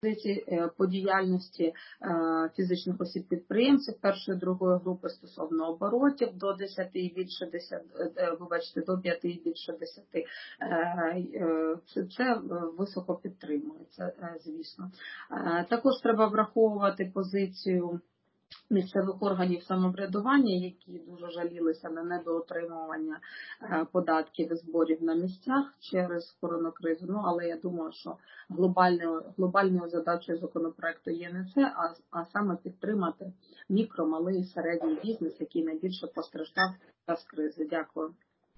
по діяльності фізичних осіб-підприємців першої, другої групи стосовно оборотів до 10 і більше 10, до 5 і більше 10, це високо підтримується, звісно. Також треба враховувати позицію місцевих органів самоврядування, які дуже жалілися на недоотримування податків і зборів на місцях через коронакризу. Але я думаю, що глобальною задачею законопроекту є не це, а саме підтримати мікро, малий і середній бізнес, який найбільше постраждав під час кризи. Дякую.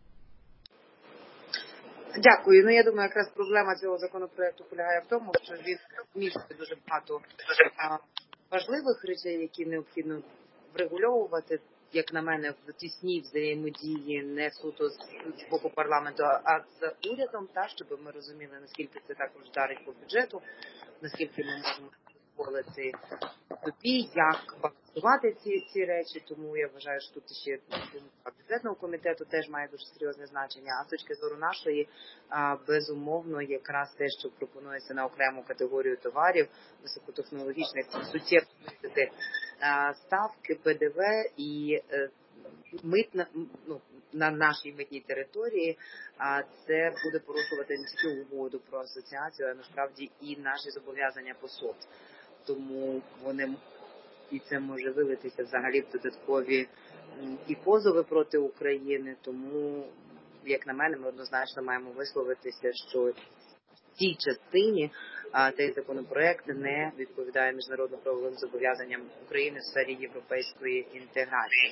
Дякую. Я думаю, якраз проблема цього законопроекту полягає в тому, що він містить дуже багато важливих речей, які необхідно врегульовувати, як на мене, в тісній взаємодії не суто з боку парламенту, а з урядом, щоб ми розуміли, наскільки це також вдарить по бюджету, наскільки ми можемо дозволити собі, як балансувати ці речі. Тому я вважаю, що тут ще бюджетного комітету теж має дуже серйозне значення. А з точки зору нашої, безумовно, якраз те, що пропонується на окрему категорію товарів, високотехнологічних, суттєво знизити ставки ПДВ і митна, на нашій митній території, це буде порушувати не тільки угоду про асоціацію, а насправді і наші зобов'язання по СОТ. Тому і це може вилитися взагалі в додаткові і позови проти України. Тому, як на мене, ми однозначно маємо висловитися, що в цій частині цей законопроект не відповідає міжнародно-правовим зобов'язанням України в сфері європейської інтеграції.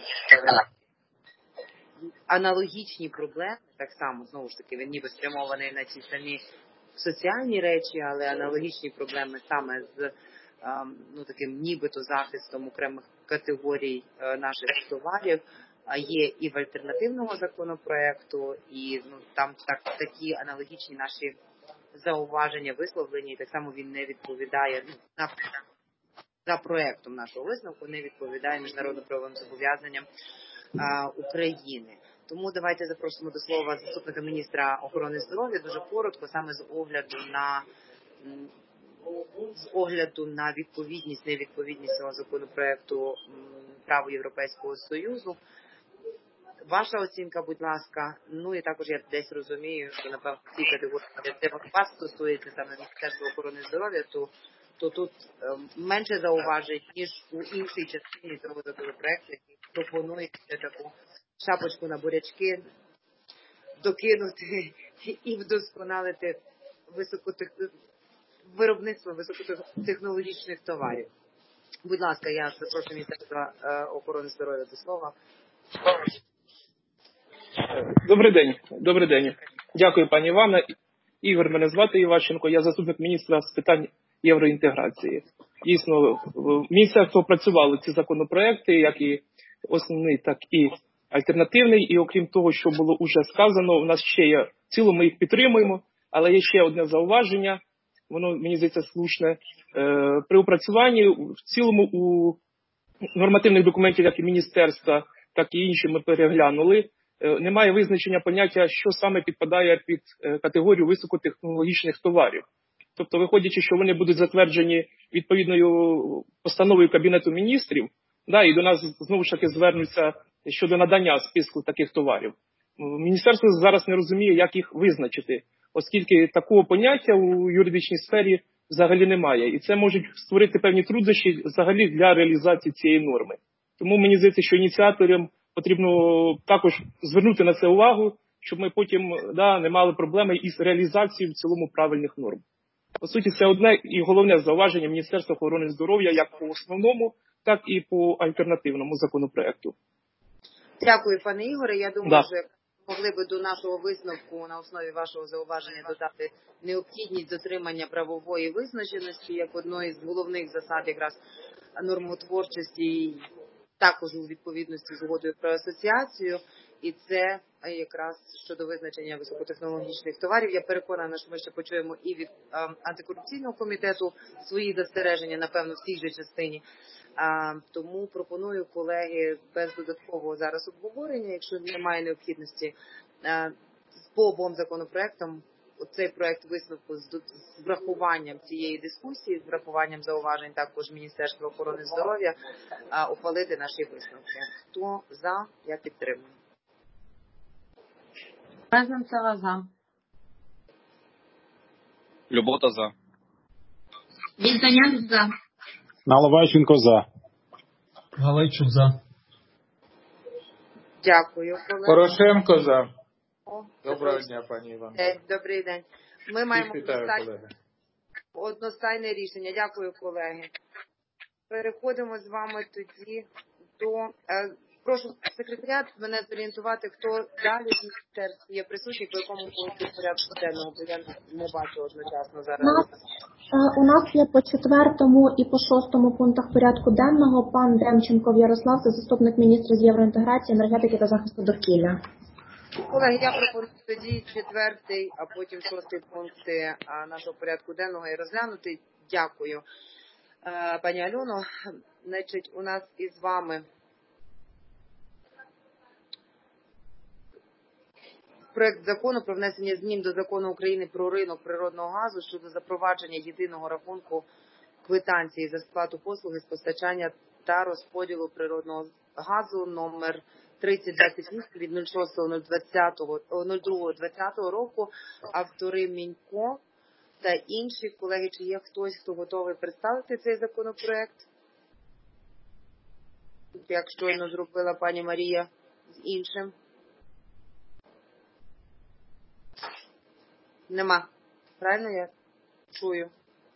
Аналогічні проблеми, так само, знову ж таки, він ніби спрямований на ті самі соціальні речі, але аналогічні проблеми саме з таким нібито захистом окремих категорій наших товарів є і в альтернативного законопроекту, і там такі аналогічні наші зауваження висловлені, і так само він не відповідає за проектом нашого висновку, не відповідає міжнародно-правовим зобов'язанням України. Тому давайте запросимо до слова заступника міністра охорони здоров'я дуже коротко, саме з огляду на відповідність, невідповідність цього законопроекту праву Європейського Союзу. Ваша оцінка, будь ласка. І також я десь розумію, що, напевно, в цій категорії, де вас стосується саме Міністерства охорони здоров'я, то тут менше зауважень, ніж у іншій частині цього законопроекту, який пропонує таку шапочку на бурячки докинути і вдосконалити виробництво високотехнологічних товарів. Будь ласка, я запрошую Міністерство охорони здоров'я до слова. Добрий день. Дякую, пані Івана. Ігор, мене звати Іващенко, я заступник міністра з питань євроінтеграції. Дійсно, міністерство опрацювало ці законопроекти, як і основний, так і альтернативний. І окрім того, що було вже сказано, у нас ще є, в цілому ми їх підтримуємо, але є ще одне зауваження, воно, мені здається, слушне. При опрацюванні в цілому у нормативних документів, як і міністерства, так і інші ми переглянули, немає визначення поняття, що саме підпадає під категорію високотехнологічних товарів. Тобто, виходячи, що вони будуть затверджені відповідною постановою Кабінету міністрів, і до нас знову ж таки звернуться щодо надання списку таких товарів. Міністерство зараз не розуміє, як їх визначити, оскільки такого поняття у юридичній сфері взагалі немає. І це можуть створити певні труднощі взагалі для реалізації цієї норми. Тому мені здається, що ініціаторам потрібно також звернути на це увагу, щоб ми потім не мали проблеми із реалізацією в цілому правильних норм. По суті, це одне і головне зауваження Міністерства охорони здоров'я як по основному, так і по альтернативному законопроекту. Дякую, пане Ігоре. Я думаю, що могли би до нашого висновку на основі вашого зауваження додати необхідність дотримання правової визначеності як одної з головних засад якраз нормотворчості, також у відповідності з угодою про асоціацію. І це якраз щодо визначення високотехнологічних товарів. Я переконана, що ми ще почуємо і від антикорупційного комітету свої застереження, напевно, в цій же частині. Тому пропоную, колеги, без додаткового зараз обговорення, якщо немає необхідності, по обом законопроектам цей проект висновку з врахуванням цієї дискусії, з врахуванням зауважень також Міністерства охорони здоров'я, ухвалити наші висновки. Хто за, я підтримую. Мезенцева за. Любота за. Вільтаняк за. Наливайченко за. Галайчук за. Дякую, колеги. Порошенко за. О, Доброго дня, пані Іван. Добрий день. Ми маємо Вітаю, колеги. одностайне рішення. Дякую, колеги. Переходимо з вами тоді до... Прошу секретаріат мене зорієнтувати, хто далі в міністерстві є присутній, по якому пункту порядку денного, бо я не бачу одночасно зараз. У нас є по 4-му і по 6-му пунктах порядку денного пан Демченков Ярослав, це заступник міністра з євроінтеграції, енергетики та захисту довкілля. Колеги, я пропоную тоді 4-й, а потім 6-й пункти нашого порядку денного і розглянути. Дякую, пані Альоно. Значить, у нас із вами проект закону про внесення змін до Закону України про ринок природного газу щодо запровадження єдиного рахунку квитанції за сплату послуги з постачання та розподілу природного газу номер 3028 від 06.02.2020 року. Автори Мінько та інші. Колеги, чи є хтось, хто готовий представити цей законопроект? Як щойно зробила пані Марія з іншим. Нема. Правильно я чую?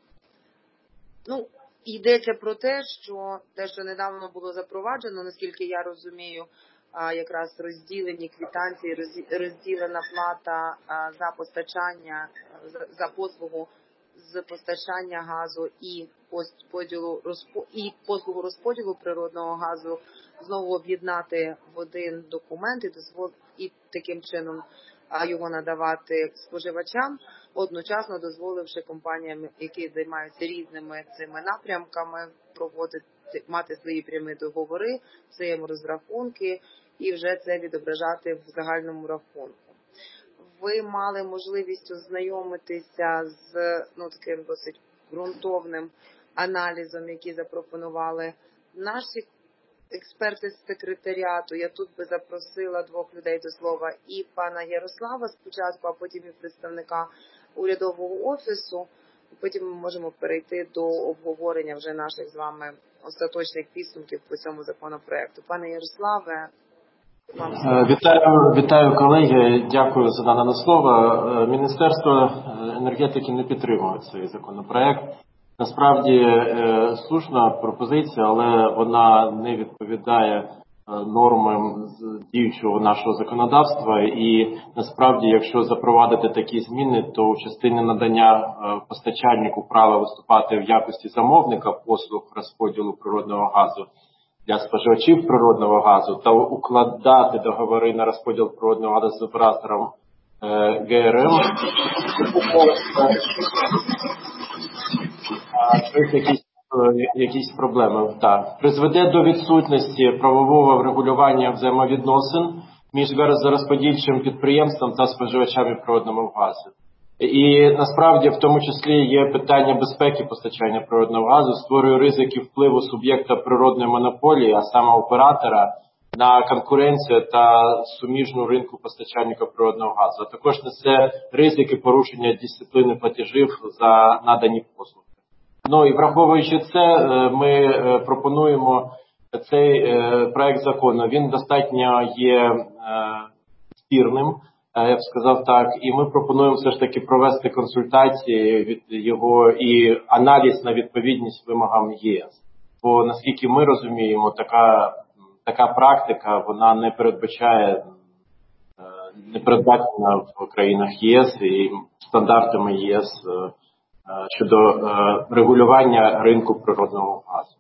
Йдеться про те, що недавно було запроваджено, наскільки я розумію, якраз розділені квитанції, розділена плата за постачання, за послугу з постачання газу і послугу розподілу природного газу знову об'єднати в один документ і таким чином його надавати споживачам, одночасно дозволивши компаніям, які займаються різними цими напрямками, мати свої прямі договори, взаєморозрахунки і вже це відображати в загальному рахунку. Ви мали можливість ознайомитися з таким досить ґрунтовним аналізом, який запропонували наші експерти з секретаріату. Я тут би запросила двох людей до слова, і пана Ярослава спочатку, а потім і представника урядового офісу. Потім ми можемо перейти до обговорення вже наших з вами остаточних підсумків по цьому законопроекту. Пане Ярославе, вам слово. Вітаю, колеги. Дякую за дане слово. Міністерство енергетики не підтримує цей законопроект. Насправді слушна пропозиція, але вона не відповідає нормам діючого нашого законодавства. І насправді, якщо запровадити такі зміни, то в частині надання постачальнику права виступати в якості замовника послуг розподілу природного газу для споживачів природного газу та укладати договори на розподіл природного газу з оператором ГРМ, якісь проблеми. Так. Призведе до відсутності правового врегулювання взаємовідносин між газорозподільчим підприємством та споживачами природного газу. І насправді в тому числі є питання безпеки постачання природного газу, створює ризики впливу суб'єкта природної монополії, а саме оператора, на конкуренцію та суміжну ринку постачальника природного газу. А також несе ризики порушення дисципліни платежів за надані послуги. І враховуючи це, ми пропонуємо цей проект закону. Він достатньо є спірним, я б сказав так, і ми пропонуємо все ж таки провести консультації від його і аналіз на відповідність вимогам ЄС. Бо наскільки ми розуміємо, така практика, вона не передбачена в країнах ЄС і стандартами ЄС щодо регулювання ринку природного газу.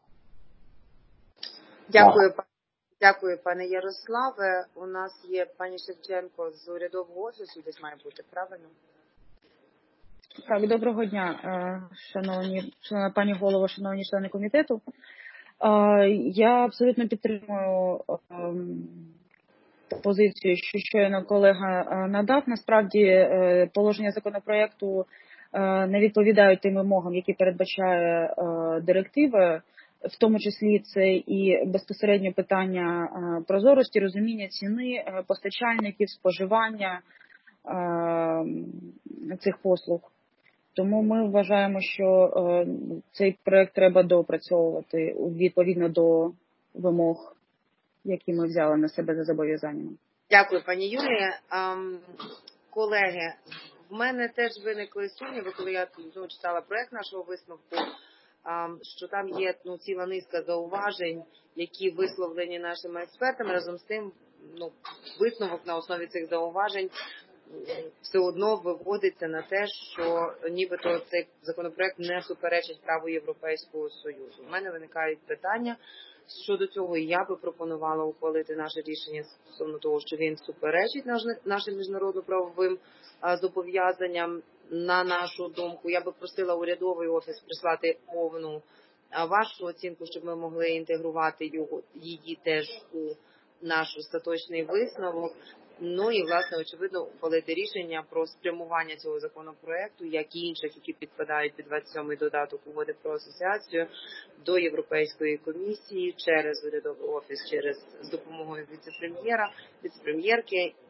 Дякую, пане Ярославе. У нас є пані Шевченко з урядового офісу, десь має бути, правильно? Так, доброго дня, шановна пані голово, шановні члени комітету. Я абсолютно підтримую позицію, що щойно колега надав. Насправді положення законопроекту не відповідають тим вимогам, які передбачає директива. В тому числі це і безпосередньо питання прозорості, розуміння ціни постачальників, споживання цих послуг. Тому ми вважаємо, що цей проект треба доопрацьовувати відповідно до вимог, які ми взяли на себе за зобов'язаннями. Дякую, пані Юлія. Колеги, в мене теж виникли сумніви, коли я читала проект нашого висновку, що там є ціла низка зауважень, які висловлені нашими експертами. Разом з тим, висновок на основі цих зауважень все одно виводиться на те, що нібито цей законопроект не суперечить праву Європейського Союзу. У мене виникають питання щодо цього, і я би пропонувала ухвалити наше рішення стосовно того, що він суперечить нашим міжнародно-правовим зобов'язанням. На нашу думку, я би просила урядовий офіс прислати повну вашу оцінку, щоб ми могли інтегрувати її теж у наш остаточний висновок. Ну і, власне, очевидно, ухвалити рішення про спрямування цього законопроекту, як і інших, які підпадають під 27-й додаток угоди про асоціацію, до Європейської комісії через урядовий офіс, з допомогою віце-прем'єрки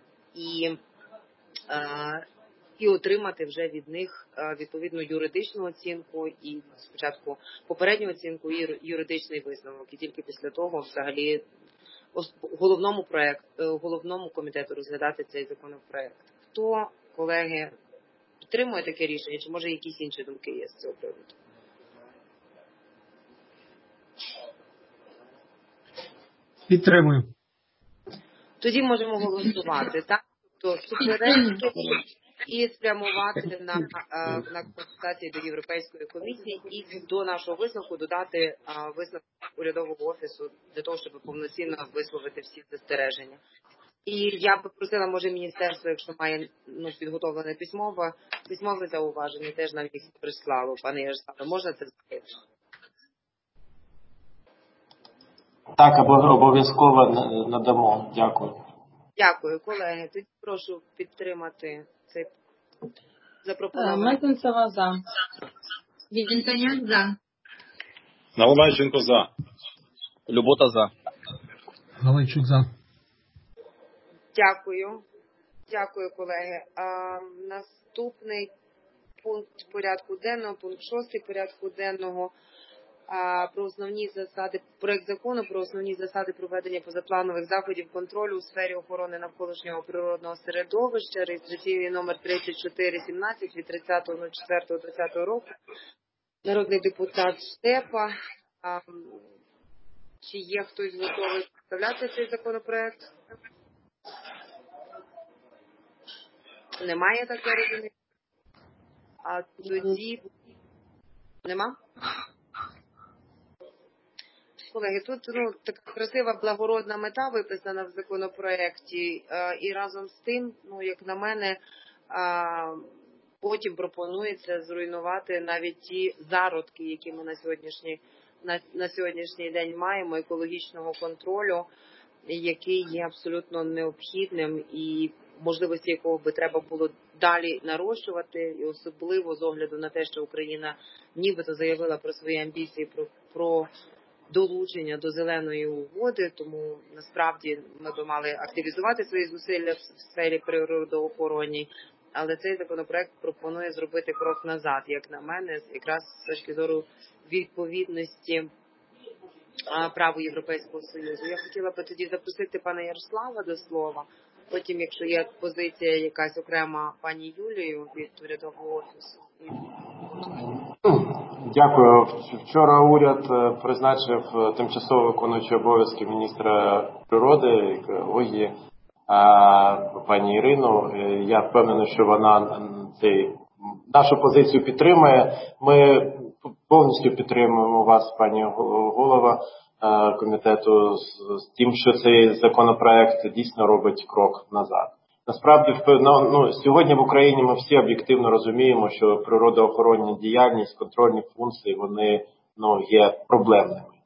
і отримати вже від них відповідну юридичну оцінку і спочатку попередню оцінку і юридичний висновок. І тільки після того взагалі головному комітету розглядати цей законопроект. Хто, колеги, підтримує таке рішення, чи може якісь інші думки є з цього приводу? Підтримую. Тоді можемо голосувати, так? Тобто суперечити і спрямувати на консультації до Європейської комісії і до нашого висновку додати висновок урядового офісу для того, щоб повноцінно висловити всі застереження. І я б просила, може, міністерство, якщо має підготовлене письмове зауваження, теж нам їх прислало. Пане Ярославе, можна це зробити? Так, обов'язково надамо. Дякую. Дякую, колеги. Тоді прошу підтримати цей запропонований. Мезенцева за. Вінтоняк за. Наливайченко за. Любота за. Галайчук за. Дякую. Дякую, колеги. Наступний пункт порядку денного, пункт 6 порядку денного, про основні засади, проект закону про основні засади проведення позапланових заходів контролю у сфері охорони навколишнього природного середовища, реєстраційний номер 3417 від 30.04.2020 року. Народний депутат Штепа. Чи є хтось готовий представляти цей законопроект? Немає такої розуміння? А тоді нема? Колеги, тут така красива благородна мета виписана в законопроекті, і разом з тим, як на мене, потім пропонується зруйнувати навіть ті зародки, які ми на сьогоднішній день маємо, екологічного контролю, який є абсолютно необхідним і можливості якого би треба було далі нарощувати, і особливо з огляду на те, що Україна нібито заявила про свої амбіції про долучення до зеленої угоди, тому насправді ми би мали активізувати свої зусилля в сфері природоохоронній, але цей законопроект пропонує зробити крок назад, як на мене, якраз з точки зору відповідності праву Європейського Союзу. Я хотіла би тоді запросити пана Ярослава до слова, потім, якщо є позиція якась окрема пані Юлію від урядового офісу. Дякую. Вчора уряд призначив тимчасово виконуючий обов'язки міністра природи, екології, пані Ірину. Я впевнений, що вона нашу позицію підтримує. Ми повністю підтримуємо вас, пані голова комітету, з тим, що цей законопроект дійсно робить крок назад. Насправді, сьогодні в Україні ми всі об'єктивно розуміємо, що природоохоронна діяльність, контрольні функції, вони є проблемними.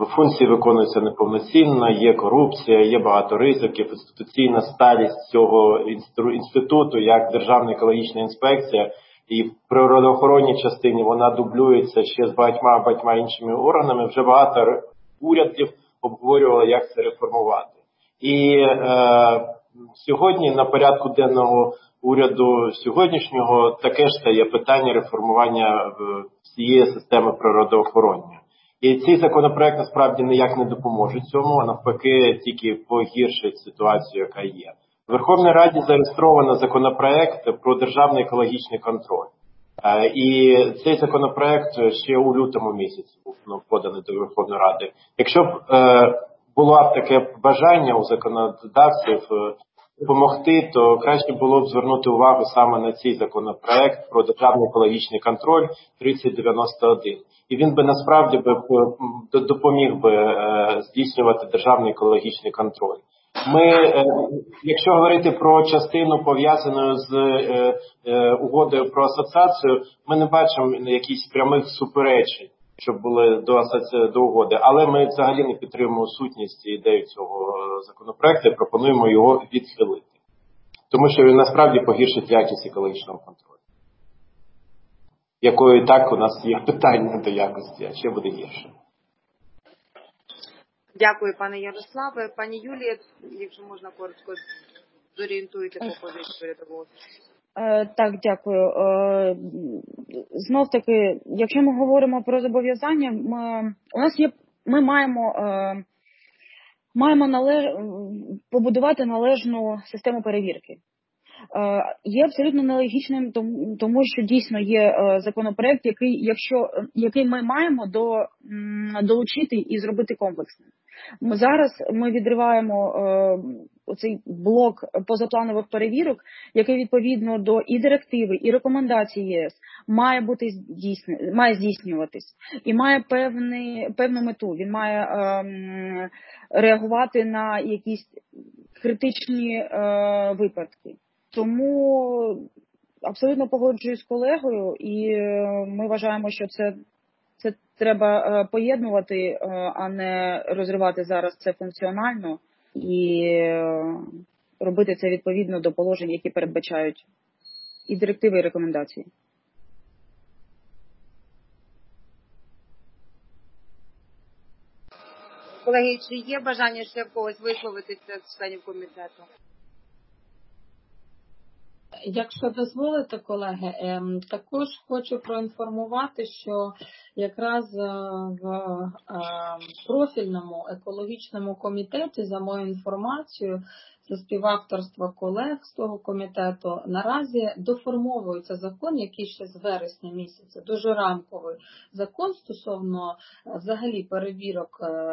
функції виконуються неповноцінно, є корупція, є багато ризиків, інституційна сталість цього інституту, як Державна екологічна інспекція, і в природоохоронній частині вона дублюється ще з багатьма іншими органами. Вже багато урядів обговорювало, як це реформувати. І сьогодні на порядку денного уряду сьогоднішнього таке ж стає питання реформування всієї системи природоохороння. І цей законопроект насправді ніяк не допоможе цьому, а навпаки тільки погіршить ситуацію, яка є. В Верховній Раді зареєстровано законопроект про державний екологічний контроль. І цей законопроект ще у лютому місяці був поданий до Верховної Ради. Якщо б було б таке бажання у законодавців допомогти, то краще було б звернути увагу саме на цей законопроект про державний екологічний контроль 3091. І він би насправді допоміг би здійснювати державний екологічний контроль. Якщо говорити про частину, пов'язану з угодою про асоціацію, ми не бачимо якихось прямих суперечень, щоб були до угоди. Але ми взагалі не підтримуємо сутність і ідею цього законопроекту і пропонуємо його відхилити. Тому що він насправді погіршить якість екологічного контролю. Якою і так у нас є питання до якості, а ще буде гірше. Дякую, пане Ярославе. Пані Юлія, якщо можна коротко зорієнтуйте по позиції передового. Так, дякую. Знов таки, якщо ми говоримо про зобов'язання, ми маємо побудувати належну систему перевірки. Є абсолютно нелогічним, тому що дійсно є законопроект, який ми маємо долучити і зробити комплексним. Зараз ми відриваємо оцей блок позапланових перевірок, який відповідно до і директиви, і рекомендацій ЄС має здійснюватись і має певну мету. Він має реагувати на якісь критичні випадки. Тому абсолютно погоджуюсь з колегою, і ми вважаємо, що це треба поєднувати, а не розривати зараз це функціонально і робити це відповідно до положень, які передбачають і директиви, і рекомендації. Колеги, чи є бажання ще в когось висловитися з членів комітету? Якщо дозволите, колеги, також хочу проінформувати, що якраз в профільному екологічному комітеті, за мою інформацією, це співавторство колег з того комітету, наразі доформовується закон, який ще з вересня місяця, дуже рамковий закон стосовно взагалі перевірок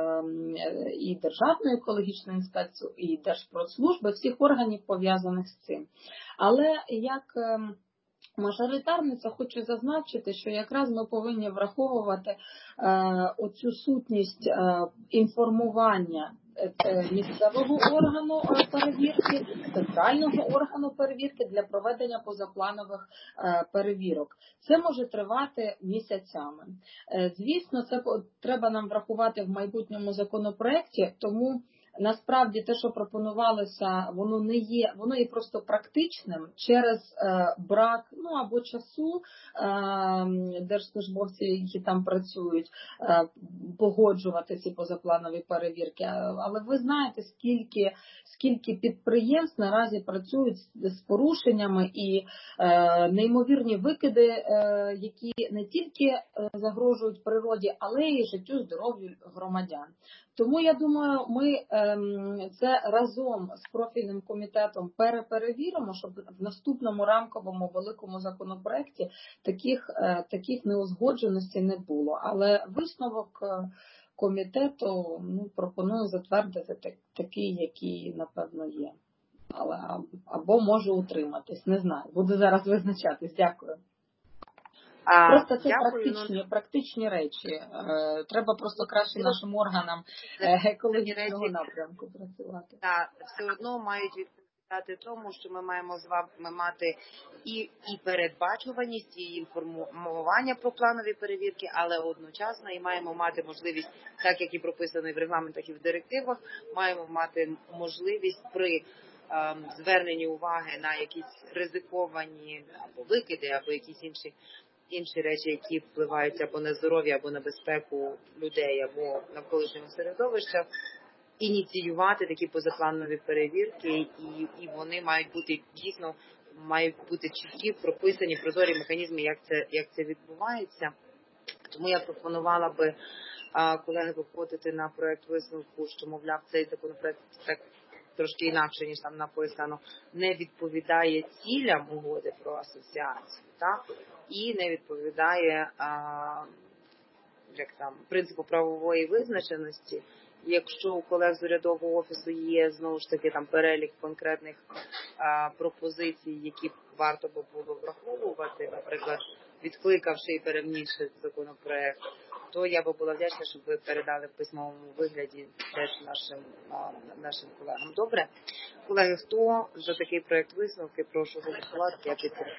і Державної екологічної інспекції, і Держпродслужби, всіх органів пов'язаних з цим. Але як мажоритарниця хочу зазначити, що якраз ми повинні враховувати оцю сутність інформування місцевого органу перевірки, центрального органу перевірки для проведення позапланових перевірок. Це може тривати місяцями. Звісно, це треба нам врахувати в майбутньому законопроекті, тому насправді те, що пропонувалося, воно є просто практичним через брак або часу держслужбовців, які там працюють, погоджувати ці позапланові перевірки. Але ви знаєте, скільки підприємств наразі працюють з порушеннями і неймовірні викиди, які не тільки загрожують природі, але й життю, здоров'ю громадян. Тому, я думаю, ми це разом з профільним комітетом переперевіримо, щоб в наступному рамковому великому законопроекті таких неузгодженостей не було. Але висновок комітету пропоную затвердити такий, який, напевно, є. Або можу утриматись, не знаю. Буду зараз визначатись. Дякую. Просто це практичні речі. Треба просто краще нашим органам екологічного напрямку працювати. Так, все одно мають відповідати відповідати тому, що ми маємо з вами мати і передбачуваність, і інформування про планові перевірки, але одночасно і маємо мати можливість, так як і прописано і в регламентах, і в директивах, маємо мати можливість при зверненні уваги на якісь ризиковані або викиди, або якісь інші речі, які впливають або на здоров'я, або на безпеку людей, або навколишнього середовища, ініціювати такі позапланові перевірки, і вони мають бути дійсно, мають бути чіткі, прописані, прозорі механізми, як це відбувається. Тому я пропонувала би, колеги, виходити на проект висновку, що, мовляв, цей законопроект так трошки інакше, ніж там написано, не відповідає цілям угоди про асоціацію, так? І не відповідає принципу правової визначеності. Якщо у колег з урядового офісу є, знову ж таки, там перелік конкретних пропозицій, які варто би було враховувати, наприклад, відкликавши і перевнісши законопроект, то я би була вдячна, щоб ви передали в письмовому вигляді теж нашим колегам. Добре? Колеги, хто за такий проект висновки, прошу голосувати. Я підтримую.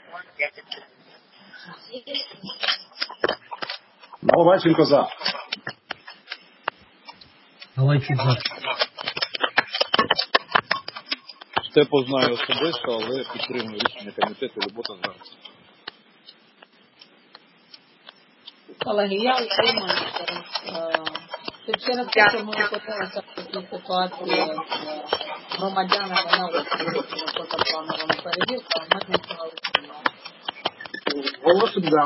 Наливайченко за. Галайчук за. Штепо знаю особисто, але підтримую рішення комітету. Любота за. Колеги, я утримаюся. Через те, що ми опинилися в такій ситуації громадяни, вона виходить позаплановими перевірками, ми не утримали. Голосуємо за.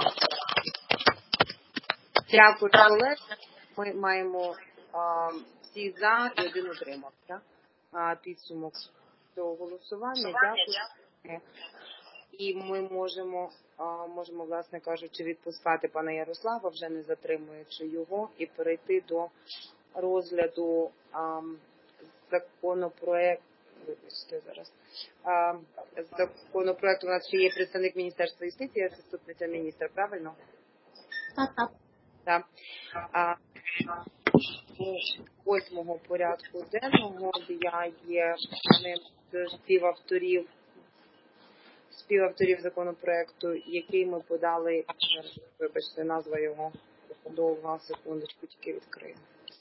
Дякую, колеги. Ми маємо всі за і один утримався. Підсумок цього голосування. Дякую. І ми можемо, власне кажучи, відпускати пана Ярослава, вже не затримуючи його, і перейти до розгляду законопроекту. Вибачте, зараз. Законопроекту у нас ще є представник Міністерства юстиції, заступниця міністра, правильно? Так. Так. Восьмого порядку денного я є одним з співавторів законопроекту, який ми подали, вибачте, назва його довга, секундочку, тільки відкрию.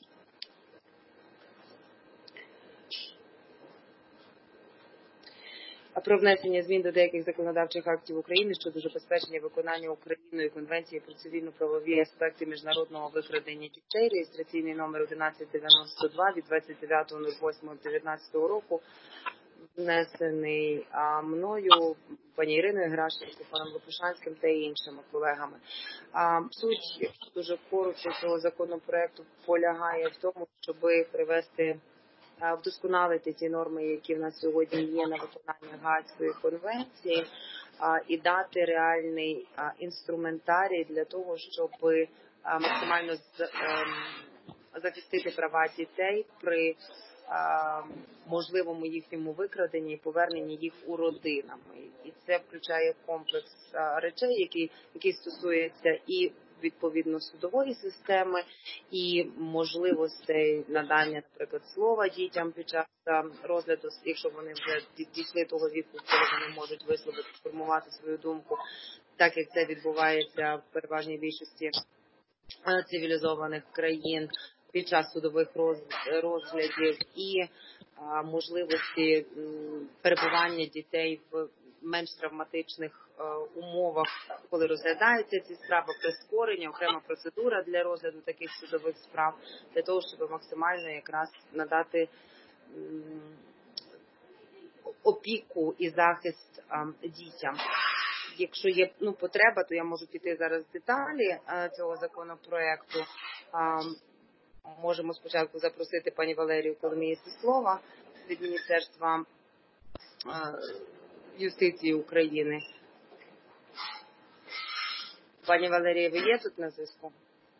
Про внесення змін до деяких законодавчих актів України щодо забезпечення виконання Україною Конвенції про цивільно-правові аспекти міжнародного викрадення дітей, реєстраційний номер 1192 від 29.08.19 року, внесений мною, пані Іриною Геращенко, паном Лопушанським та іншими колегами. Суть дуже коротко цього законопроекту полягає в тому, щоб привести, вдосконалити ті норми, які в нас сьогодні є на виконання Гаазької конвенції, і дати реальний інструментарій для того, щоб максимально захистити права дітей при можливому їхньому викраденні і поверненні їх у родинами. І це включає комплекс речей, які стосуються і відповідно судової системи, і можливостей надання, наприклад, слова дітям під час розгляду, якщо вони вже дійшли того віку, коли вони можуть висловити, сформувати свою думку, так як це відбувається в переважній більшості цивілізованих країн під час судових розглядів, і можливості перебування дітей в менш травматичних умовах, коли розглядаються ці справи, прискорення, окрема процедура для розгляду таких судових справ, для того, щоб максимально якраз надати опіку і захист дітям. Якщо є потреба, то я можу піти зараз в деталі цього законопроекту. Можемо спочатку запросити пані Валерію Коломієць слова від Міністерства юстиції України. Пані Валерія, ви є тут на зв'язку?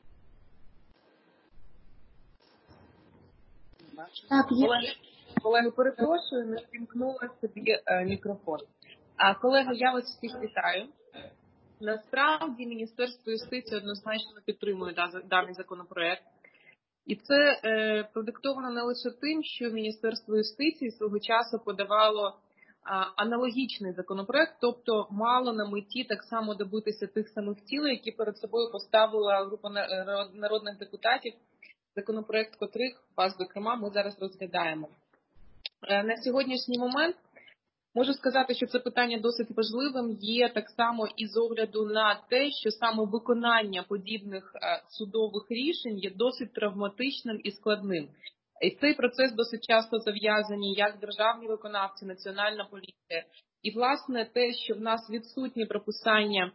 Так, є. Колеги, перепрошую, не вімкнула собі мікрофон. Колеги, я вас всіх вітаю. Насправді, Міністерство юстиції однозначно підтримує даний законопроект. І це продиктовано не лише тим, що Міністерство юстиції свого часу подавало аналогічний законопроект, тобто мало на меті так само добитися тих самих цілей, які перед собою поставила група народних депутатів, законопроект котрих, вас зокрема, ми зараз розглядаємо. На сьогоднішній момент можу сказати, що це питання досить важливим є так само і з огляду на те, що саме виконання подібних судових рішень є досить травматичним і складним. І цей процес досить часто зав'язані як державні виконавці, національна поліція. І, власне, те, що в нас відсутні прописання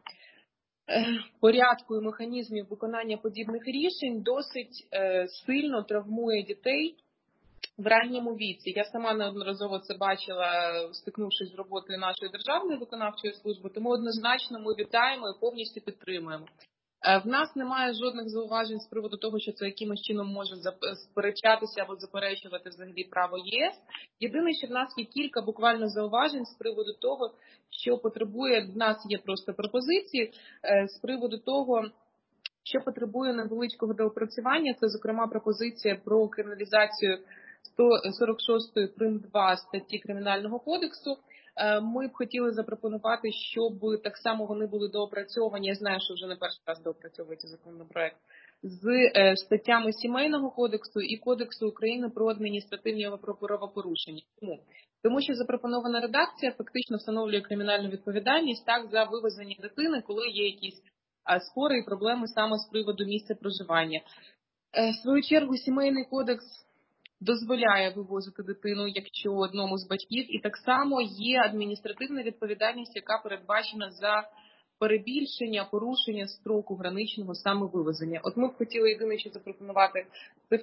порядку і механізмів виконання подібних рішень, досить сильно травмує дітей в ранньому віці. Я сама неодноразово це бачила, стикнувшись з роботою нашої державної виконавчої служби, тому однозначно ми вітаємо і повністю підтримуємо. В нас немає жодних зауважень з приводу того, що це якимось чином може сперечатися або заперечувати взагалі право ЄС. Єдине, що в нас є кілька буквально зауважень з приводу того, що потребує, в нас є просто пропозиції з приводу того, що потребує невеличкого доопрацювання. Це, зокрема, пропозиція про криміналізацію 146 прим. 2 статті Кримінального кодексу. Ми б хотіли запропонувати, щоб так само вони були доопрацьовані, я знаю, що вже не перший раз доопрацьовується законопроект, з статтями Сімейного кодексу і Кодексу України про адміністративні правопорушення. Тому що запропонована редакція фактично встановлює кримінальну відповідальність так за вивезення дитини, коли є якісь спори і проблеми саме з приводу місця проживання. В свою чергу, Сімейний кодекс дозволяє вивозити дитину, якщо одному з батьків, і так само є адміністративна відповідальність, яка передбачена за перебільшення, порушення строку граничного саме вивезення. От ми б хотіли єдине, що запропонувати це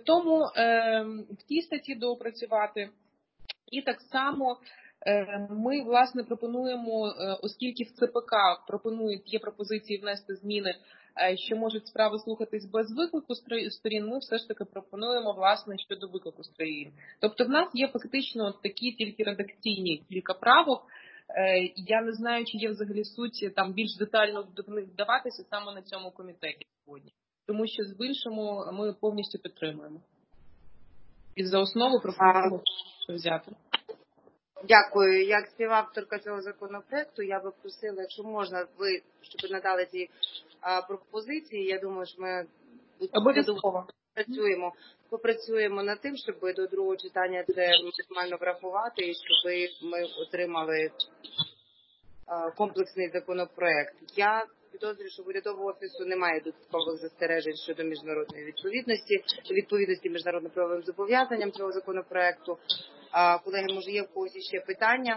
в тій статті доопрацювати. І так само ми, власне, пропонуємо, оскільки в ЦПК є пропозиції внести зміни, що можуть справи слухатись без виклику сторін, ми все ж таки пропонуємо, власне, щодо виклику сторін. Тобто в нас є фактично такі тільки редакційні кілька правок. Я не знаю, чи є взагалі суть там більш детально до них вдаватися саме на цьому комітеті сьогодні. Тому що з більшому ми повністю підтримуємо. І за основу пропонуємо взяти. Дякую. Як співавторка цього законопроекту, я би просила, якщо можна, ви, щоб надали ці пропозиції, я думаю, що ми обов'язково попрацюємо над тим, щоб до другого читання це максимально врахувати і щоб ми отримали комплексний законопроект. Я підозрюю, що в урядового офісу немає додаткових застережень щодо міжнародної відповідності міжнародно-правовим зобов'язанням цього законопроекту. Колеги, може, є в когось ще питання?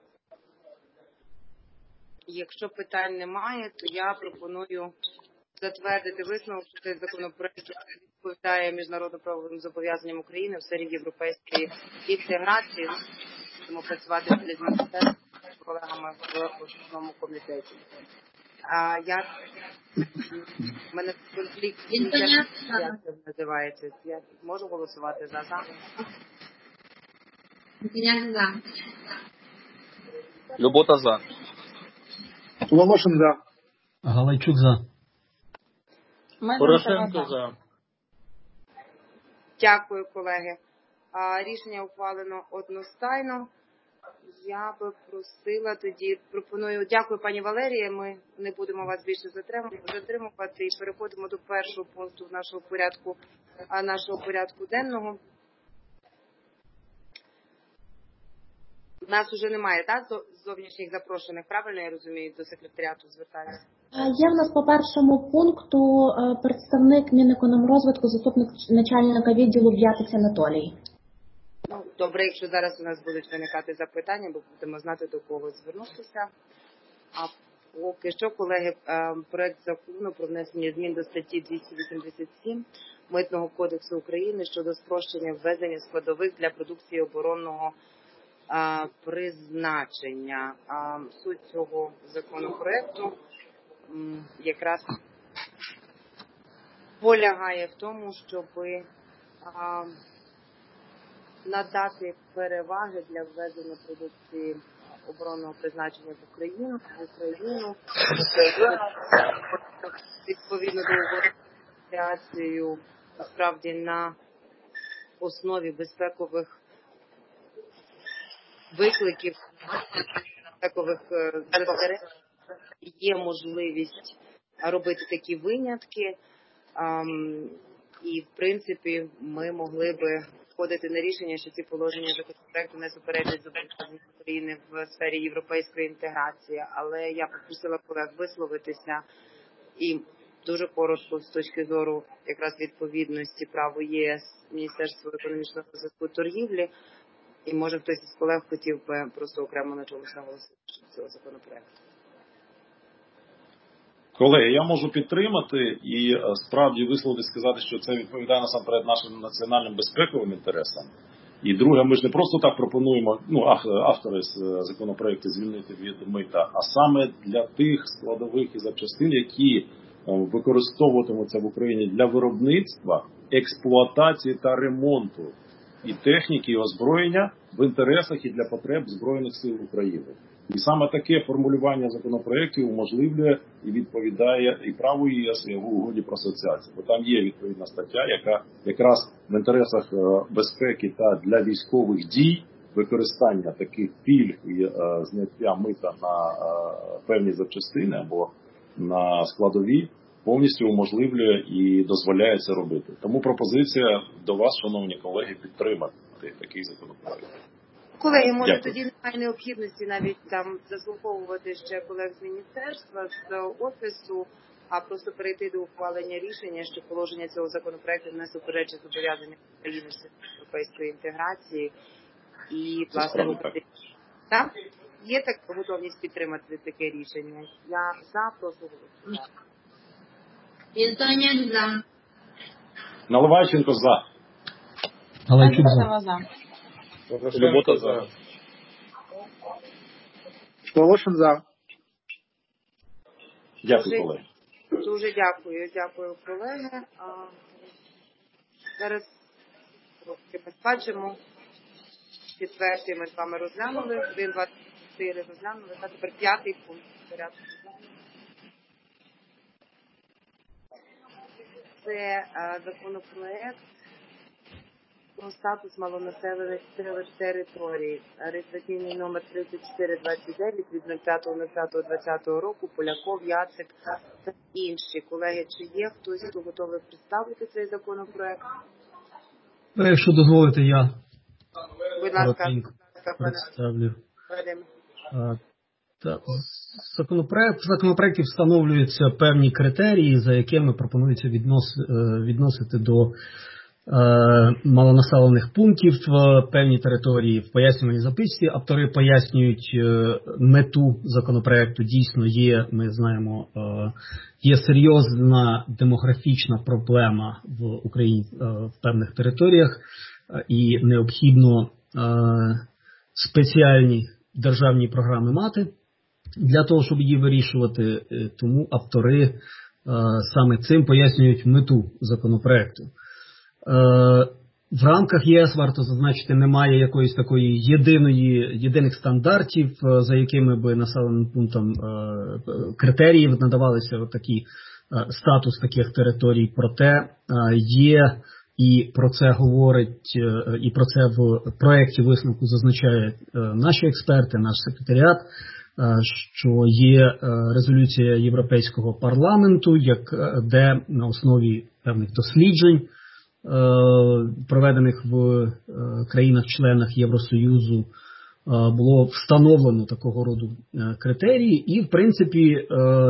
Якщо питань немає, то я пропоную затвердити висновок, що цей законопроект відповідає міжнародно-правовим зобов'язанням України в сфері європейської інтеграції. Будемо працювати з колегами в основному комітеті. У мене конфлікт називається. Я можу голосувати за? За. Любота за. Волошин за. Галайчук за. Порошенко за. Дякую, колеги. Рішення ухвалено одностайно. Я би просила тоді, дякую, пані Валерія, ми не будемо вас більше затримувати і переходимо до першого пункту нашого порядку денного. У нас уже немає, так, зовнішніх запрошених, правильно я розумію, до секретаріату звертаюся? Є в нас по першому пункту представник Мінекономрозвитку, заступник начальника відділу В'ятець Анатолій. Добре, якщо зараз у нас будуть виникати запитання, бо будемо знати, до кого звернутися. А поки що, колеги, проект закону про внесення змін до статті 287 Митного кодексу України щодо спрощення ввезення складових для продукції оборонного призначення. Суть цього законопроекту якраз полягає в тому, щоб надати переваги для ввезення продукції оборонного призначення в Україну відповідно до угоди насправді на основі безпекових викликів безпекових застережень є можливість робити такі винятки. І, в принципі, ми могли би входити на рішення, що ці положення законопроекту не суперечать зобов'язанням України в сфері європейської інтеграції. Але я попросила колег висловитися і дуже коротко з точки зору якраз відповідності праву ЄС, Міністерства економічного розвитку і торгівлі. І може хтось із колег хотів би просто окремо на чомусь наголосити цього законопроекту. Колеги, я можу підтримати і справді висловити, сказати, що це відповідає насамперед нашим національним безпековим інтересам. І друге, ми ж не просто так пропонуємо, автори з законопроекту звільнити від мита, а саме для тих складових і запчастин, які використовуватимуться в Україні для виробництва, експлуатації та ремонту і техніки, і озброєння в інтересах і для потреб Збройних сил України. І саме таке формулювання законопроєктів уможливлює і відповідає і праву ЄС, і його угоді про асоціацію. Бо там є відповідна стаття, яка якраз в інтересах безпеки та для військових дій використання таких пільг і зняття мита на певні запчастини або на складові повністю уможливлює і дозволяє це робити. Тому пропозиція до вас, шановні колеги, підтримати такий законопроєкт. Колеги, може тоді немає необхідності навіть там заслуховувати ще колег з міністерства, з офісу, а просто перейти до ухвалення рішення, що положення цього законопроекту не суперечить зобов'язанням України європейської інтеграції і власне так є така готовність підтримати таке рішення. Я за, прошу голосувати. Вінтоняк за. Наливайченко за. Галайчук за. Любота за. Волошин за. Дякую, колеги. Дуже дякую, колеги. Зараз ми бачимо. Четвертий ми з вами розглянули, 1, 2, 4 розглянули, а тепер 5-й пункт порядку. Це законопроект про статус малонаселених територій. Реєстраційний номер 3429 від 05.05.2020 року. Поляков, Яцик та інші. Колеги, чи є хтось, хто готовий представити цей законопроект? Якщо дозволите, я Будь ласка, представлю. В законопроекті встановлюються певні критерії, за якими пропонується відносити до малонаселених пунктів певні території. В пояснювальній записці автори пояснюють мету законопроекту. Дійсно є, ми знаємо, є серйозна демографічна проблема в Україні в певних територіях і необхідно спеціальні державні програми мати для того, щоб її вирішувати. Тому автори саме цим пояснюють мету законопроекту. В рамках єС, варто зазначити, немає якоїсь такої єдиних стандартів, за якими би населеним пунктам критеріїв надавалися такі статус таких територій. Проте є, і про це говорить, і про це в проєкті висновку зазначають наші експерти, наш секретаріат, що є резолюція Європейського парламенту, де на основі певних досліджень, проведених в країнах-членах Євросоюзу, було встановлено такого роду критерії, і, в принципі,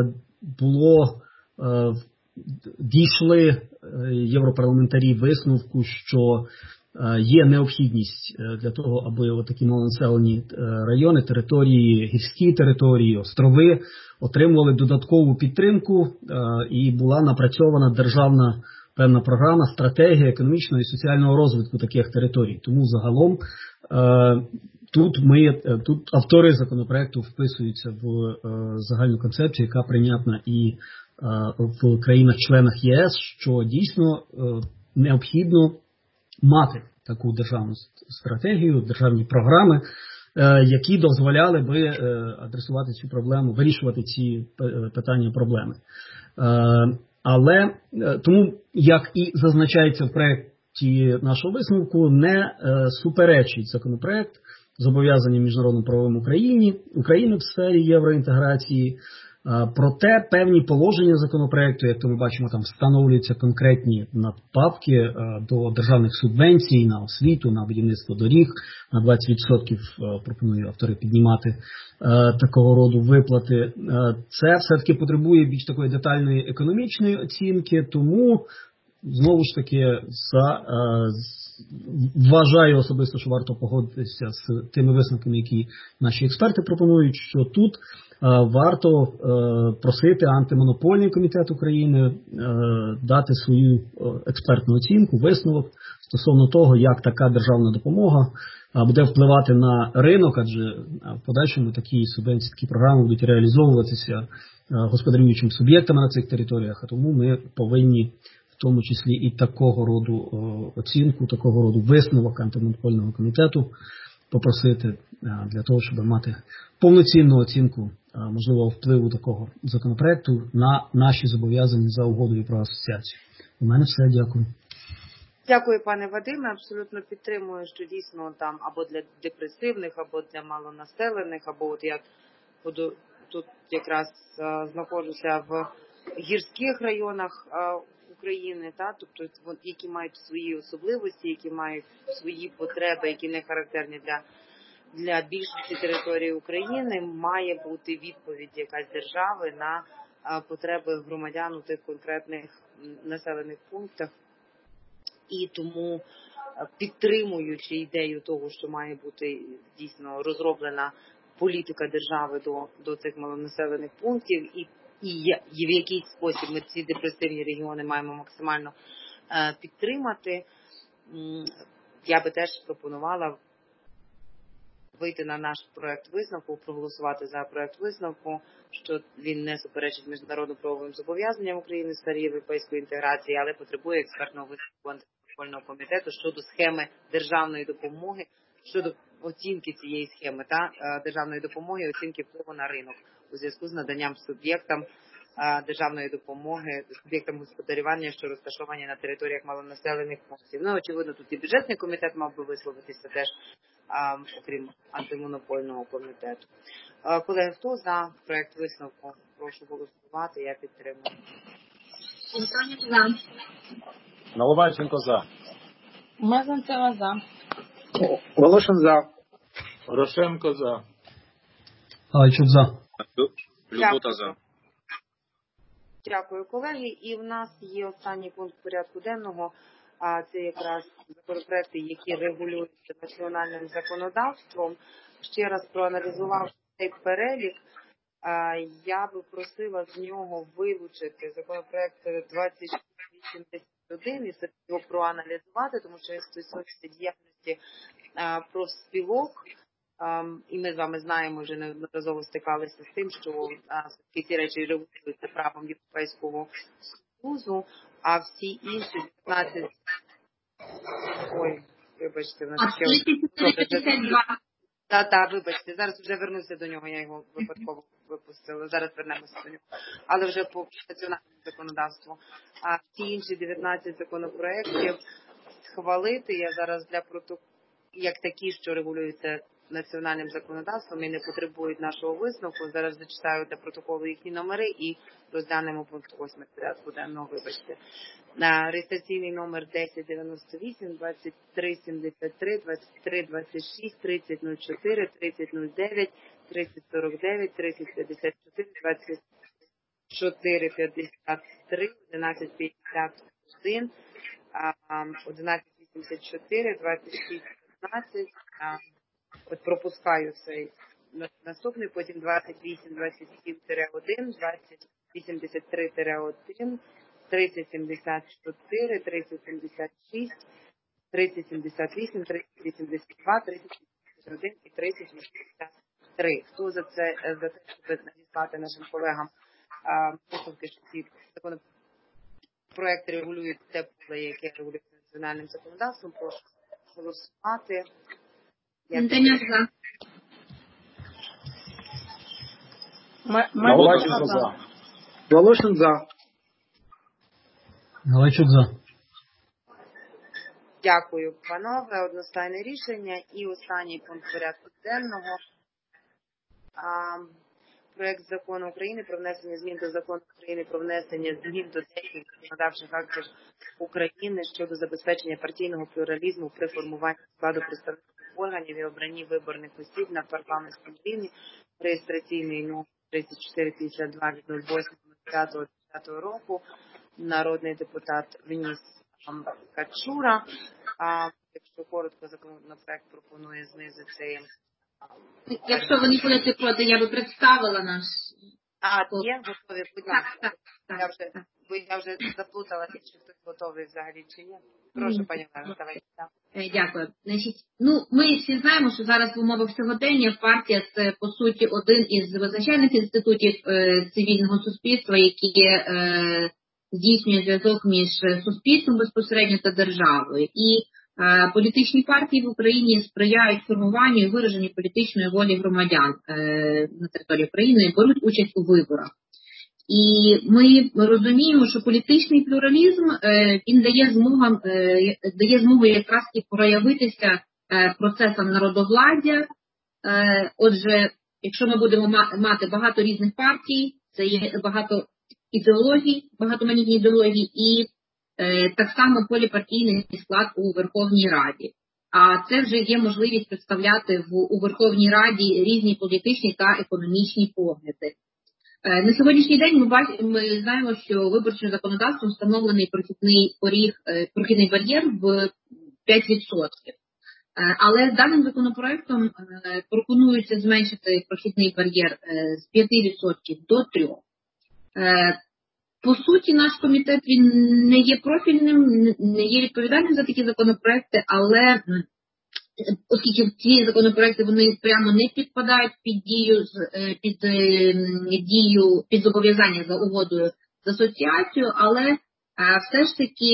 дійшли європарламентарі висновку, що є необхідність для того, аби такі малонаселені райони, території, гірські території, острови отримували додаткову підтримку, і була напрацьована державна певна програма, стратегія економічного і соціального розвитку таких територій. Тому загалом тут автори законопроекту вписуються в загальну концепцію, яка прийнятна і в країнах-членах ЄС, що дійсно необхідно мати таку державну стратегію, державні програми, які дозволяли би адресувати цю проблему, вирішувати ці питання, проблеми. Але тому, як і зазначається в проєкті нашого висновку, не суперечить законопроект зобов'язанням міжнародним правовим України в сфері євроінтеграції. Проте певні положення законопроекту, як то ми бачимо, там встановлюються конкретні надбавки до державних субвенцій на освіту, на будівництво доріг, на 20% пропонують автори піднімати такого роду виплати. Це все-таки потребує більш такої детальної економічної оцінки, тому знову ж таки вважаю особисто, що варто погодитися з тими висновками, які наші експерти пропонують, що тут варто просити антимонопольний комітет України дати свою експертну оцінку, висновок стосовно того, як така державна допомога буде впливати на ринок, адже в подальшому такі субвенції, такі програми будуть реалізовуватися господарюючими суб'єктами на цих територіях, а тому ми повинні в тому числі і такого роду оцінку, такого роду висновок антимонопольного комітету попросити для того, щоб мати повноцінну оцінку можливого впливу такого законопроекту на наші зобов'язання за угодою про асоціацію. У мене все, дякую. Дякую, пане Вадиме. Абсолютно підтримую, що дійсно там або для депресивних, або для малонаселених, або от як тут якраз знаходжуся в гірських районах України, тобто які мають свої особливості, які мають свої потреби, які не характерні для більшості території України, має бути відповідь якась держави на потреби громадян у тих конкретних населених пунктах. І тому, підтримуючи ідею того, що має бути дійсно розроблена політика держави до цих малонаселених пунктів, і в якийсь спосіб ми ці депресивні регіони маємо максимально підтримати, я би теж пропонувала вийти на наш проект висновку, проголосувати за проект висновку, що він не суперечить міжнародно-правовим зобов'язанням України в сфері європейської інтеграції, але потребує експертного висновку антимонопольного комітету щодо схеми державної допомоги, щодо оцінки цієї схеми державної допомоги, оцінки впливу на ринок у зв'язку з наданням суб'єктам державної допомоги, суб'єктам господарювання, що розташовані на територіях малонаселених пунктів. Очевидно, тут і бюджетний комітет мав би висловитися теж, окрім антимонопольного комітету. Колеги, хто за проект висновку? Прошу голосувати, я підтримую. Наливайченко за. Мезенцева за. Волошин за. Порошенко за. Галайчук за. Любота за. Дякую, колеги. І в нас є останній пункт порядку денного. Це якраз законопроекти, які регулюються національним законодавством. Ще раз проаналізувавши цей перелік, я би просила з нього вилучити законопроект 2681 і це його проаналізувати, тому що він стосується діяльності профспілок. І ми з вами знаємо, вже неодноразово стикалися з тим, що ці речі регулюються правом Європейського Союзу, а всі інші 19... Ой, вибачте, в нас ще... Вибачте, зараз вже вернуся до нього, я його випадково випустила, зараз вернемося до нього. Але вже по національному законодавству. А всі інші 19 законопроєктів схвалити, я зараз для протоколу, як такі, що регулюються національним законодавством і не потребують нашого висновку. Зараз зачитаю для протоколу їхні номери і розглянемо пункт 8 порядку денного, вибачте. Реєстраційний номер 1098, 2373, 2326, 3004, 3009, 3049, 3054, 2453, 1151, 1184, 2615, от пропускаю цей наступний, потім 2827-1, 2083-1, 3074, 3076, 3078, 3082, 3081 і 3083. Хто за те, щоб надіслати нашим колегам висновки, що ці законопроекти регулюють те поле, яке регулюється національним законодавством, прошу голосувати. Антоняк за. Наливайченко за. Волошин за. Галайчук за. Дякую, панове. Одностайне рішення. І останній пункт порядку денного. Проект закону України про внесення змін до закону України про внесення змін до деяких законодавчих актів України щодо забезпечення партійного плюралізму при формуванні складу представницьких органів і обранні виборних осіб на парламентському рівні, реєстраційний номер 3452 від 08.05.10 року. Народний депутат вніс Качура. Якщо коротко, законопроект пропонує знизити. Якщо ви не будете проти, я би представила наш. Є готові, будь ласка. Я вже заплуталася, чи хтось готовий взагалі, чи ні. Прошу, пані Олена, давайте. Дякую. Значить, ми всі знаємо, що зараз в умовах сьогодення партія – це, по суті, один із визначальних інститутів цивільного суспільства, які здійснює зв'язок між суспільством безпосередньо та державою. І політичні партії в Україні сприяють формуванню і вираженню політичної волі громадян на території України і беруть участь у виборах. І ми розуміємо, що політичний плюралізм він дає змогу якраз і проявитися процесам народовладдя. Отже, якщо ми будемо мати багато різних партій, це є багато ідеологій, багатоманітні ідеології і так само поліпартійний склад у Верховній Раді. А це вже є можливість представляти у Верховній Раді різні політичні та економічні погляди. На сьогоднішній день ми знаємо, що виборчим законодавством встановлений прохідний бар'єр в 5%. Але даним законопроектом пропонується зменшити прохідний бар'єр з 5% до 3%. По суті, наш комітет він не є профільним, не є відповідальним за такі законопроекти, але оскільки ці законопроекти вони прямо не підпадають під зобов'язання за угодою з асоціацією, але все ж таки,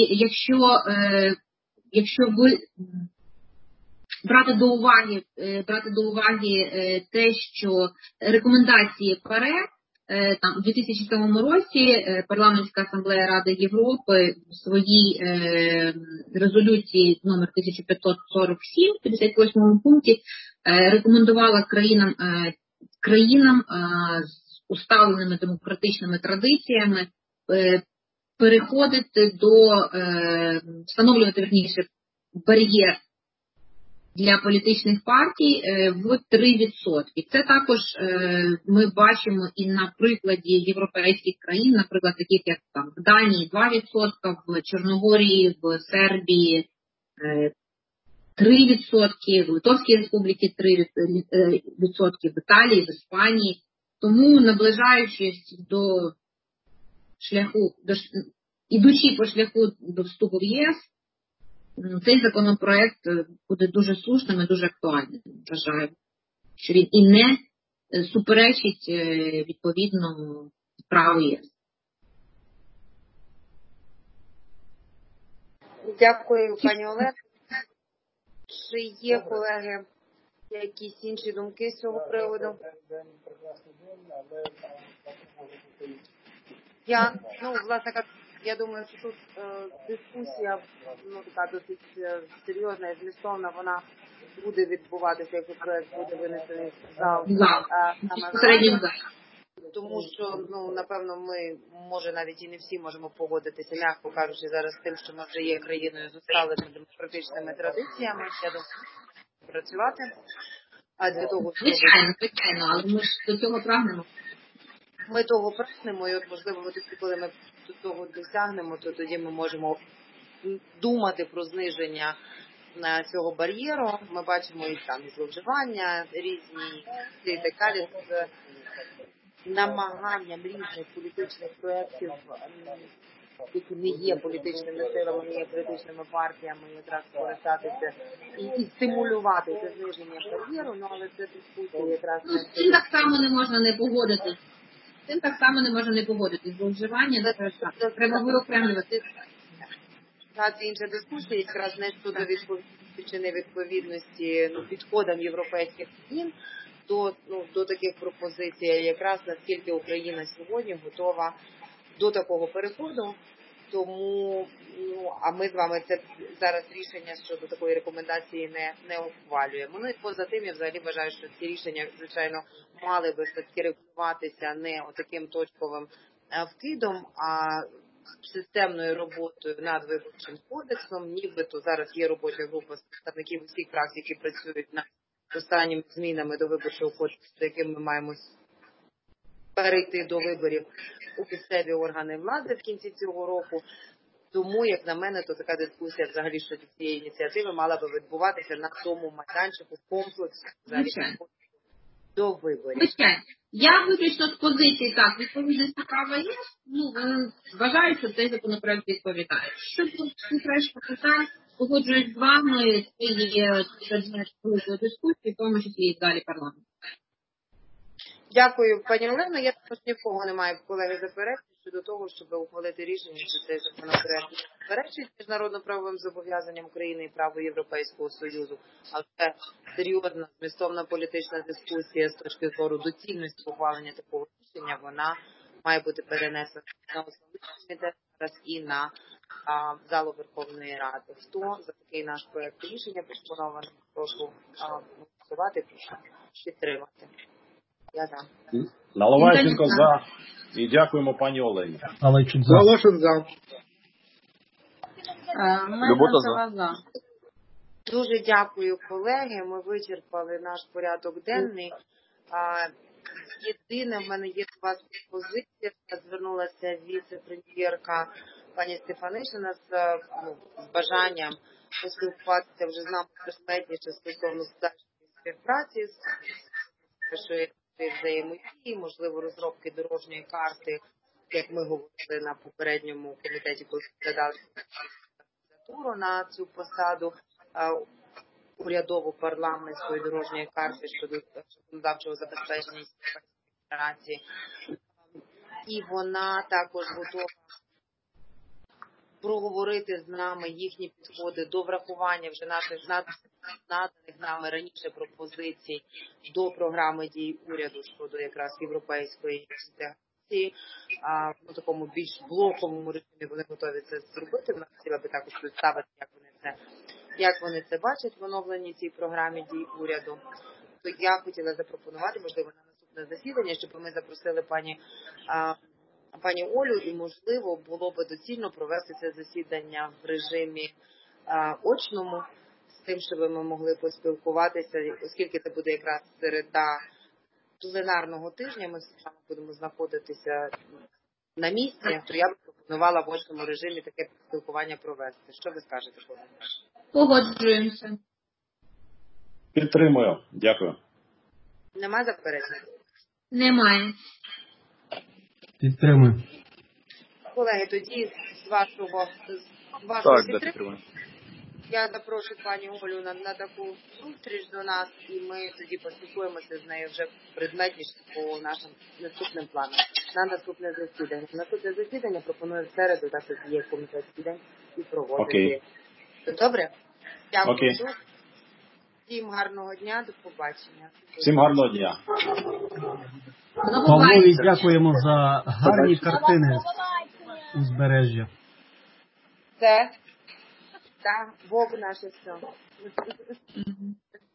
якщо ви брати до уваги те, що рекомендації ПАРЕ, у 2007 році Парламентська асамблея Ради Європи в своїй резолюції номер 1547 в 58 пункті рекомендувала країнам з усталеними демократичними традиціями переходити встановлювати бар'єр для політичних партій в 3%. Це також ми бачимо і на прикладі європейських країн, наприклад, таких як в Данії 2%, в Чорногорії, в Сербії 3%, в Литовській Республіці 3%, в Італії, в Іспанії. Тому, наближаючись до шляху, ідучи по шляху до вступу в ЄС, цей законопроект буде дуже слушним і дуже актуальним. Вважаю, що він і не суперечить відповідно праву ЄС. Дякую, пані Олено. Чи є, колеги, якісь інші думки з цього приводу? Я думаю, що тут дискусія така досить серйозна і змістовна, вона буде відбуватися, якщо проект буде винесений в зал. Тому що, напевно, ми, може, навіть і не всі можемо погодитися, м'яко кажучи, зараз з тим, що ми вже є країною з усталеними демократичними традиціями. Я думаю, працювати. А для того, щоб... Звичайно, але ми ж до цього прагнемо. Ми того прагнемо, і от, можливо, коли ми до того досягнемо, то тоді ми можемо думати про зниження цього бар'єру. Ми бачимо і там зловживання різні, і так далі, з намаганням різних політичних проєктів, які не є політичними силами, не є політичними партіями, якраз скористатися і стимулювати це зниження бар'єру, але це дискусія якраз... З цим так само не можна не погодитись. Зловживання треба виокремлювати. Це інша дискусія, якраз не щодо відповідності чи невідповідності підходам європейських країн до таких пропозицій, якраз наскільки Україна сьогодні готова до такого переходу Тому, а ми з вами це зараз рішення щодо такої рекомендації не ухвалюємо. Ну і поза тим, я взагалі вважаю, що ці рішення, звичайно, мали би все-таки регулюватися не отаким точковим вкидом, а системною роботою над виборчим кодексом. Нібито зараз є робоча група з представників усіх фракцій, які працюють над останніми змінами до виборчого кодексу, яким ми маємо перейти до виборів у місцеві органи влади в кінці цього року. Тому, як на мене, то така дискусія взагалі щодо цієї ініціативи мала би відбуватися на тому майданчику комплексу до виборів. Я виключно з позиції, так, відповідність права є, вважаю, що цей законопроект відповідає. Щодо всіх решта питань, погоджуюсь з вами, це є предмет великої дискусії, в тому числі і далі парламенту. Дякую, пані Олено. Я також ні в кого немає колеги заперечень щодо того, щоб ухвалити рішення, що цей законопроект заперечить міжнародно-правовим зобов'язанням України і праву Європейського Союзу. Але це серйозна, змістовна політична дискусія з точки зору доцільності ухвалення такого рішення, вона має бути перенесена на основний комітет зараз і на залу Верховної Ради. Хто за такий наш проект рішення пропонований, прошу голосувати, прошу підтримати. Я за. Наливайченко за. І дякуємо пані Олені. Волошин за. Мельничева за. Дуже дякую, колеги. Ми вичерпали наш порядок денний. Єдине, в мене є до вас пропозиція. Звернулася віце-прем'єрка пані Стефанишина з бажанням поспілкуватися вже з нами безпечніше стосовно здачної співпраці з взаємодії, можливо, розробки дорожньої карти, як ми говорили на попередньому комітеті, коли розглядали кандидатуру на цю посаду урядово-парламентської дорожньої карти щодо законодавчого забезпечення співпраці. І вона також готова проговорити з нами їхні підходи до врахування вже наших наданих нами раніше пропозицій до програми дій уряду щодо якраз європейської інтеграції. В такому більш блоковому режимі вони готові це зробити. Вона хотіла би також представити, як вони це бачать в оновленні цій програмі дій уряду. То я хотіла запропонувати, можливо, на наступне засідання, щоб ми запросили пані Олю, і, можливо, було би доцільно провести це засідання в режимі очному, з тим, щоб ми могли поспілкуватися, оскільки це буде якраз середа пленарного тижня, ми саме будемо знаходитися на місці, то я б пропонувала в очному режимі таке спілкування провести. Що ви скажете, колеги? Погоджуємося. Підтримую. Дякую. Нема заперечень? Немає. Підтримую. Колеги, тоді з вашого підтримки я запрошую пані Олю на таку зустріч до нас, і ми тоді поспілкуємося з нею вже предметніше по нашим наступним планам. На наступне засідання. Наступне засідання пропоную в середу, так як є комітетський день, і проводити. Окей. Добре? Дякую. Окей. Всім гарного дня, до побачення. Всім гарного дня. Павлові дякуємо за гарні картини узбережжя. Це, так, Бог наше все.